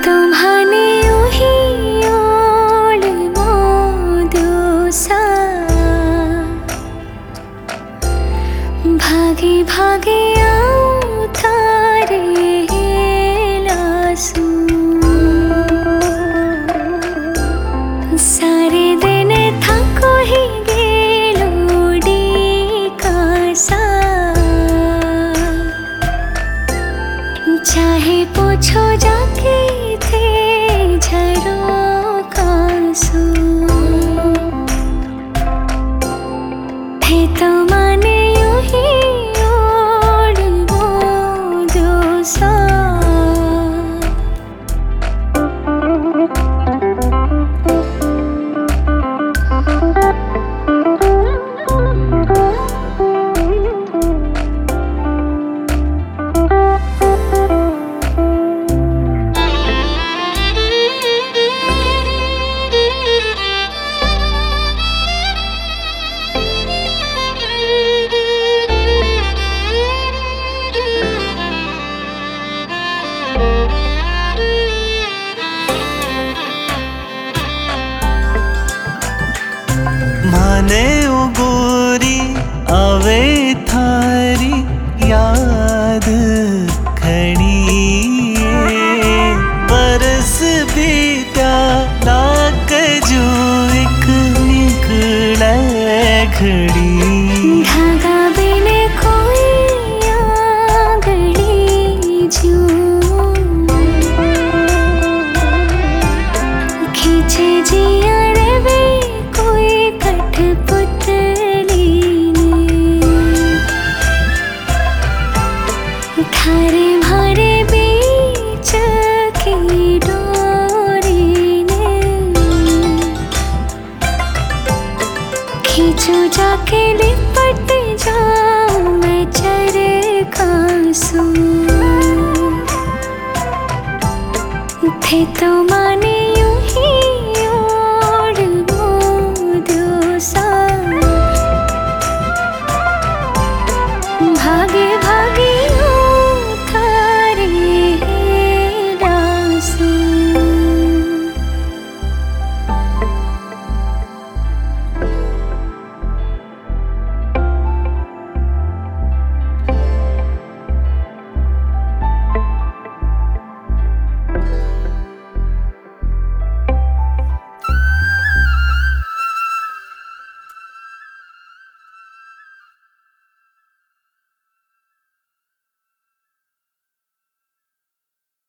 तुम्हाने यूही ओढ़ मोदो सा भागे भागे आऊं थारे लासू सारे दिन थको ही गेलोडी कासा चाहे पूछो जाके थे झरोखासू थे तो माने यूं ही ओढ़ मोदो सा माने गोरी आवे थारी याद खड़ी बरस बीता लाक जो एक निकले घड़ी धागा बिने कोई आंगड़ी जो खींचे जिया रे वे कोई कठपुतली ने थारे भरे बीच की डोरी ने खींचो जाके लिपट जाऊं मैं चरखासू थे तो माने